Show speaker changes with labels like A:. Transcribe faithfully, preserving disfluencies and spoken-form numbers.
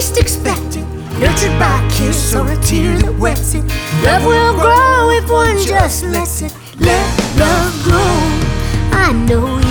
A: least expect it. Nurtured by a kiss or a tear that wets it. Love will grow if one just lets it. Let love grow. I know